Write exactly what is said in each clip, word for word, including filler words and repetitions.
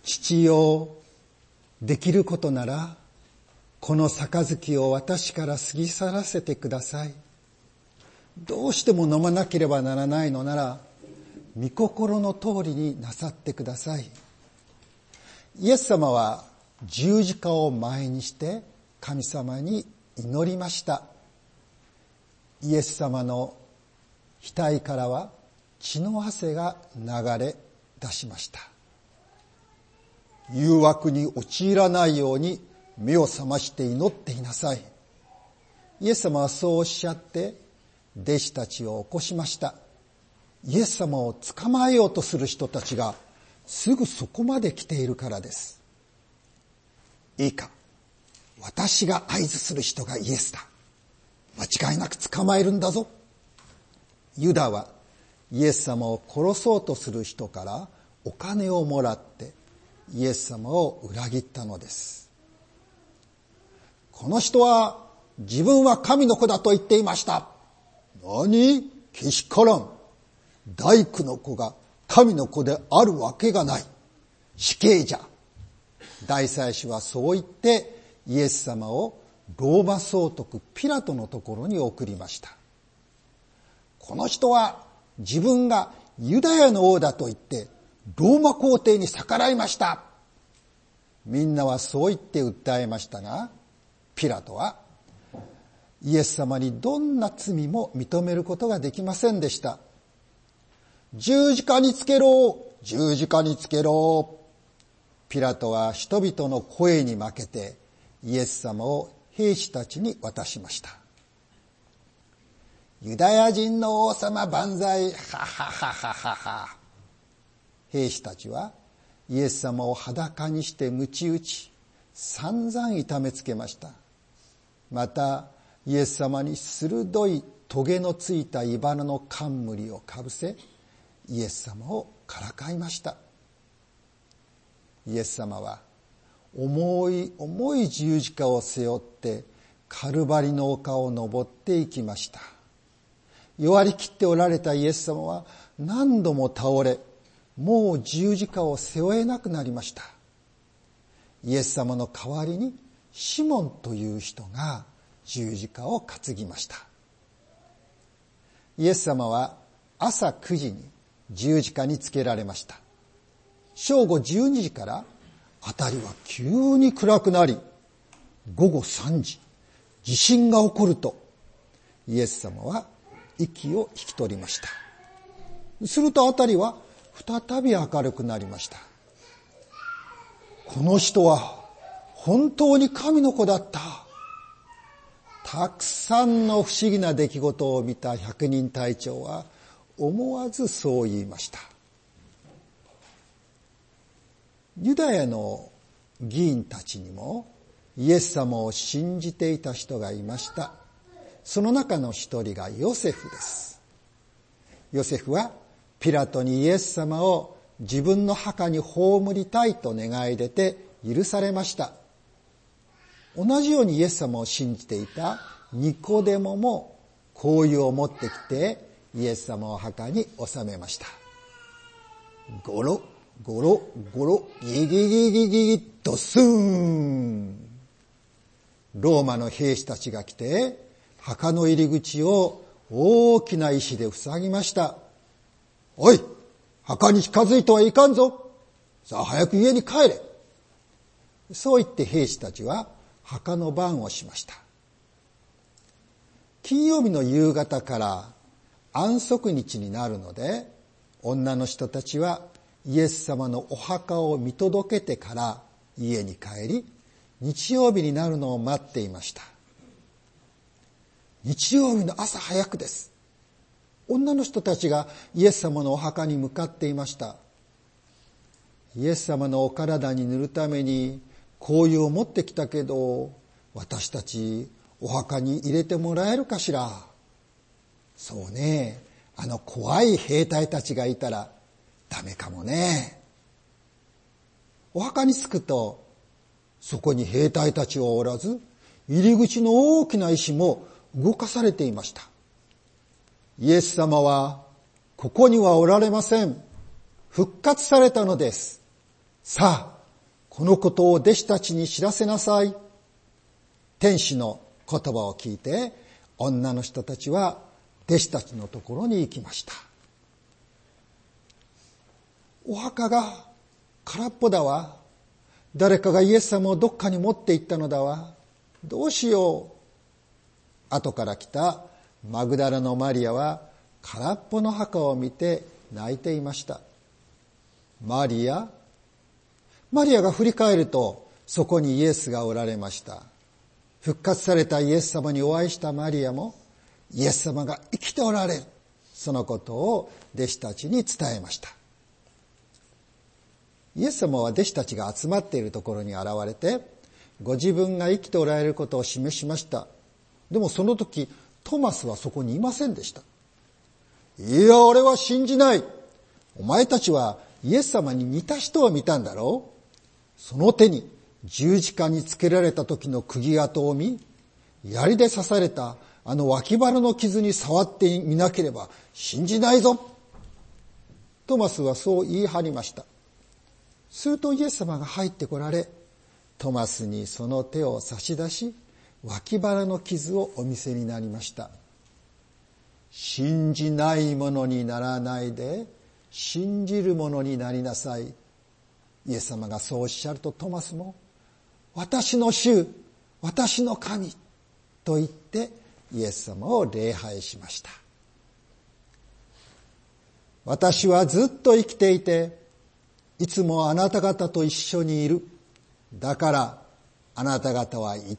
父よ、できることなら、この杯を私から過ぎ去らせてください。どうしても飲まなければならないのなら、御心の通りになさってください。イエス様は十字架を前にして神様に祈りました。イエス様の額からは血の汗が流れ出しました。誘惑に陥らないように目を覚まして祈っていなさい。イエス様はそうおっしゃって弟子たちを起こしました。イエス様を捕まえようとする人たちがすぐそこまで来ているからです。いいか、私が合図する人がイエスだ。間違いなく捕まえるんだぞ。ユダはイエス様を殺そうとする人からお金をもらってイエス様を裏切ったのです。この人は自分は神の子だと言っていました。何？けしからん。大工の子が神の子であるわけがない。死刑じゃ。大祭司はそう言ってイエス様をローマ総督ピラトのところに送りました。この人は自分がユダヤの王だと言ってローマ皇帝に逆らいました。みんなはそう言って訴えましたが、ピラトはイエス様にどんな罪も認めることができませんでした。十字架につけろ、十字架につけろ。ピラトは人々の声に負けてイエス様を兵士たちに渡しました。ユダヤ人の王様万歳、はははははは。兵士たちはイエス様を裸にして鞭打ち、散々痛めつけました。またイエス様に鋭い棘のついた茨の冠をかぶせ、イエス様をからかいました。イエス様は重い重い十字架を背負ってカルバリの丘を登っていきました。弱りきっておられたイエス様は何度も倒れ、もう十字架を背負えなくなりました。イエス様の代わりにシモンという人が十字架を担ぎました。イエス様は朝くじに十字架につけられました。正午じゅうにじから辺りは急に暗くなり、午後さんじ、地震が起こると、イエス様は息を引き取りました。すると辺りは再び明るくなりました。この人は本当に神の子だった。たくさんの不思議な出来事を見た百人隊長は思わずそう言いました。ユダヤの議員たちにもイエス様を信じていた人がいました。その中の一人がヨセフです。ヨセフはピラトにイエス様を自分の墓に葬りたいと願い出て許されました。同じようにイエス様を信じていたニコデモも香油を持ってきてイエス様を墓に納めました。ゴロゴロゴロギギギギギギドスーン。ローマの兵士たちが来て墓の入り口を大きな石で塞ぎました。おい、墓に近づいてはいかんぞ。さあ早く家に帰れ。そう言って兵士たちは墓の番をしました。金曜日の夕方から安息日になるので、女の人たちはイエス様のお墓を見届けてから家に帰り、日曜日になるのを待っていました。日曜日の朝早くです。女の人たちがイエス様のお墓に向かっていました。イエス様のお体に塗るために香油を持ってきたけど、私たちお墓に入れてもらえるかしら。そうね、あの怖い兵隊たちがいたらダメかもね。お墓に着くと、そこに兵隊たちはおらず、入り口の大きな石も動かされていました。イエス様はここにはおられません。復活されたのです。さあ、 このことを弟子たちに知らせなさい。天使の言葉を聞いて、女の人たちは弟子たちのところに行きました。お墓が空っぽだわ。誰かがイエス様をどっかに持って行ったのだわ。どうしよう。後から来たマグダラのマリアは空っぽの墓を見て泣いていました。マリア、マリアが振り返ると、そこにイエスがおられました。復活されたイエス様にお会いしたマリアも、イエス様が生きておられる、そのことを弟子たちに伝えました。イエス様は弟子たちが集まっているところに現れて、ご自分が生きておられることを示しました。でもその時、トマスはそこにいませんでした。いや、俺は信じない。お前たちはイエス様に似た人を見たんだろう。その手に十字架につけられた時の釘跡を見、槍で刺されたあの脇腹の傷に触ってみなければ信じないぞ。トマスはそう言い張りました。するとイエス様が入ってこられ、トマスにその手を差し出し、脇腹の傷をお見せになりました。信じないものにならないで、信じるものになりなさい。イエス様がそうおっしゃると、トマスも、私の主、私の神と言ってイエス様を礼拝しました。私はずっと生きていて、いつもあなた方と一緒にいる。だからあなた方は行って、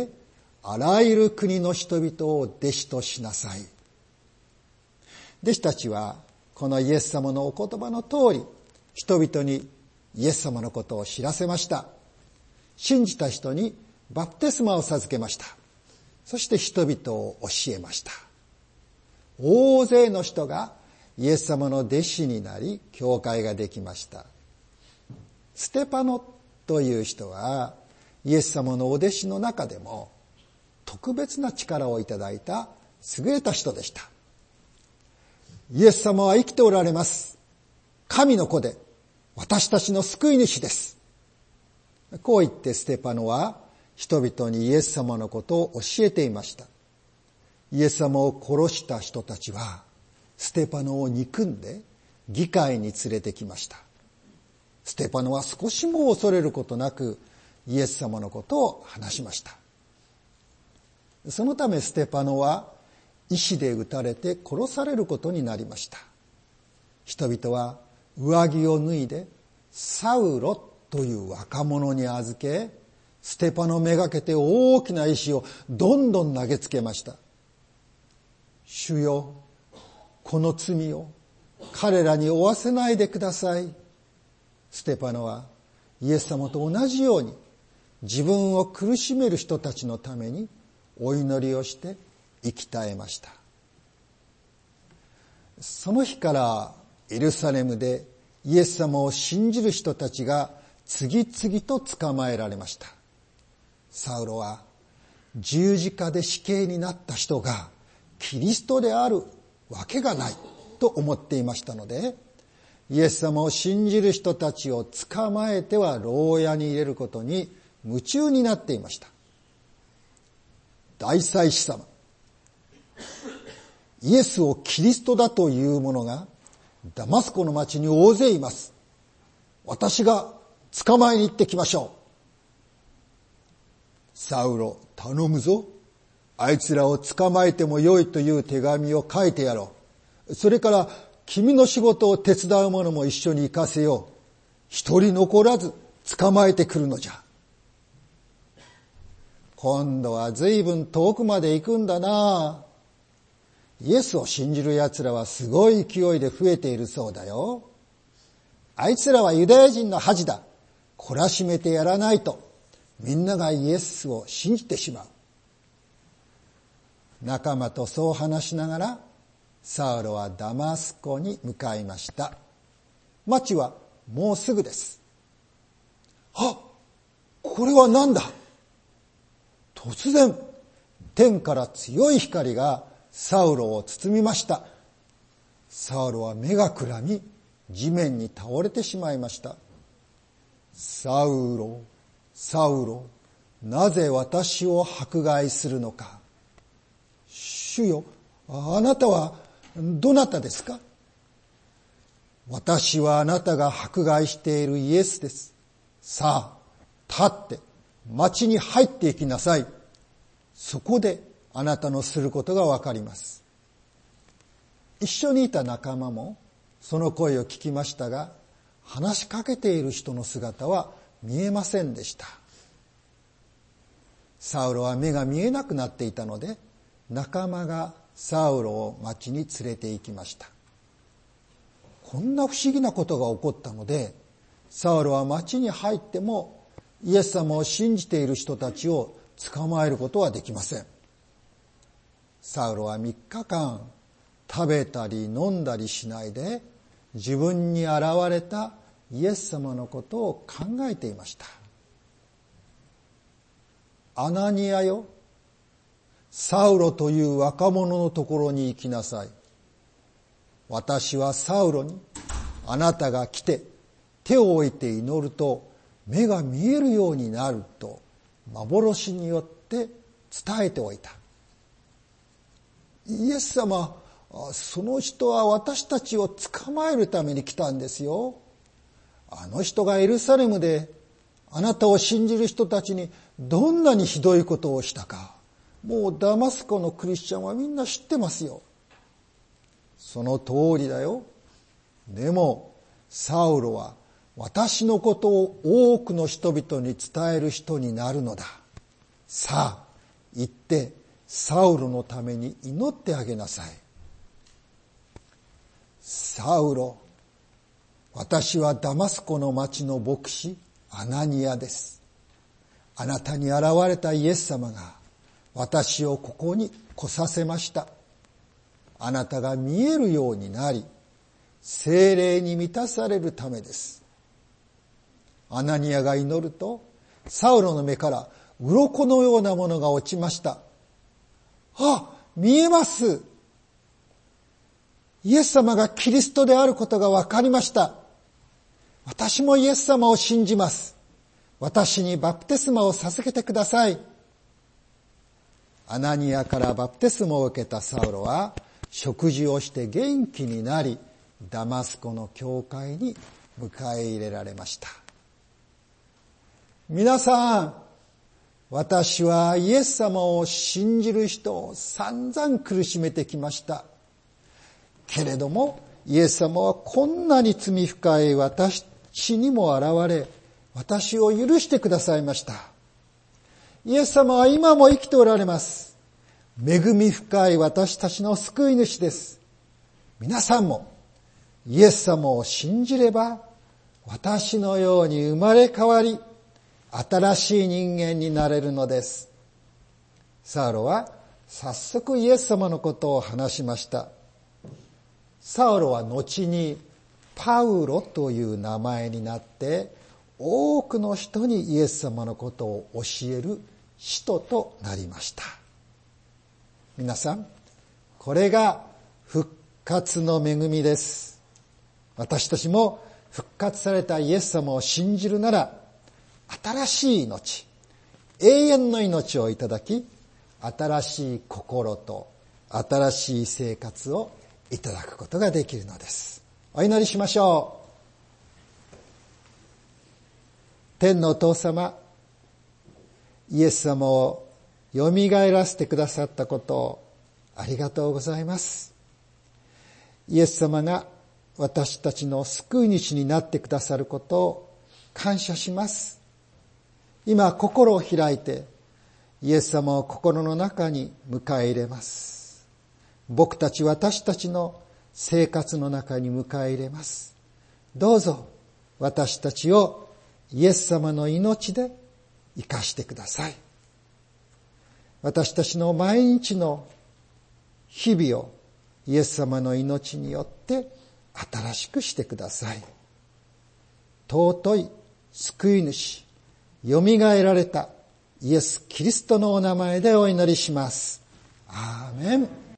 あらゆる国の人々を弟子としなさい。弟子たちはこのイエス様のお言葉の通り、人々にイエス様のことを知らせました。信じた人にバプテスマを授けました。そして人々を教えました。大勢の人がイエス様の弟子になり、教会ができました。ステパノという人はイエス様のお弟子の中でも特別な力をいただいた優れた人でした。イエス様は生きておられます。神の子で私たちの救い主です。こう言ってステパノは人々にイエス様のことを教えていました。イエス様を殺した人たちはステパノを憎んで議会に連れてきました。ステパノは少しも恐れることなくイエス様のことを話しました。そのためステパノは石で撃たれて殺されることになりました。人々は上着を脱いでサウロという若者に預け、ステパノめがけて大きな石をどんどん投げつけました。主よ、この罪を彼らに負わせないでください。ステパノはイエス様と同じように自分を苦しめる人たちのためにお祈りをして生き絶えました。その日からエルサレムでイエス様を信じる人たちが次々と捕まえられました。サウロは十字架で死刑になった人がキリストであるわけがないと思っていましたので、イエス様を信じる人たちを捕まえては牢屋に入れることに夢中になっていました。大祭司様、イエスをキリストだという者がダマスコの町に大勢います。私が捕まえに行ってきましょう。サウロ、頼むぞ。あいつらを捕まえてもよいという手紙を書いてやろう。それから君の仕事を手伝う者も一緒に行かせよう。一人残らず捕まえてくるのじゃ。今度は随分遠くまで行くんだな。イエスを信じる奴らはすごい勢いで増えているそうだよ。あいつらはユダヤ人の恥だ。懲らしめてやらないとみんながイエスを信じてしまう。仲間とそう話しながらサウロはダマスコに向かいました。町はもうすぐです。あ、これは何だ。突然天から強い光がサウロを包みました。サウロは目がくらみ地面に倒れてしまいました。 サウロ、サウロ、なぜ私を迫害するのか。主よ、あなたはどなたですか。私はあなたが迫害しているイエスです。さあ、立って町に入っていきなさい。そこであなたのすることがわかります。一緒にいた仲間もその声を聞きましたが、話しかけている人の姿は見えませんでした。サウロは目が見えなくなっていたので、仲間がサウロを町に連れて行きました。こんな不思議なことが起こったので、サウロは町に入ってもイエス様を信じている人たちを捕まえることはできません。サウロはみっかかん食べたり飲んだりしないで、自分に現れたイエス様のことを考えていました。アナニアよ、サウロという若者のところに行きなさい。私はサウロにあなたが来て手を置いて祈ると目が見えるようになると幻によって伝えておいた。イエス様、その人は私たちを捕まえるために来たんですよ。あの人がエルサレムであなたを信じる人たちにどんなにひどいことをしたか、もうダマスコのクリスチャンはみんな知ってますよ。その通りだよ。でもサウロは私のことを多くの人々に伝える人になるのだ。さあ行ってサウロのために祈ってあげなさい。サウロ、私はダマスコの町の牧師アナニアです。あなたに現れたイエス様が私をここに来させました。あなたが見えるようになり、聖霊に満たされるためです。アナニアが祈ると、サウロの目から鱗のようなものが落ちました。あ、見えます。イエス様がキリストであることが分かりました。私もイエス様を信じます。私にバプテスマを授けてください。アナニアからバプテスマを受けたサウロは、食事をして元気になり、ダマスコの教会に迎え入れられました。皆さん、私はイエス様を信じる人を散々苦しめてきました。けれども、イエス様はこんなに罪深い私にも現れ、私を許してくださいました。イエス様は今も生きておられます。恵み深い私たちの救い主です。皆さんもイエス様を信じれば、私のように生まれ変わり、新しい人間になれるのです。サウロは早速イエス様のことを話しました。サウロは後にパウロという名前になって、多くの人にイエス様のことを教える使徒となりました。皆さん、これが復活の恵みです。私たちも復活されたイエス様を信じるなら、新しい命、永遠の命をいただき、新しい心と新しい生活をいただくことができるのです。お祈りしましょう。天のお父様、イエス様をよみがえらせてくださったことをありがとうございます。イエス様が私たちの救い主になってくださることを感謝します。今心を開いてイエス様を心の中に迎え入れます。僕たち私たちの生活の中に迎え入れます。どうぞ私たちをイエス様の命で生かしてください。私たちの毎日の日々をイエス様の命によって新しくしてください。尊い救い主、よみがえられたイエス・キリストのお名前でお祈りします。アーメン。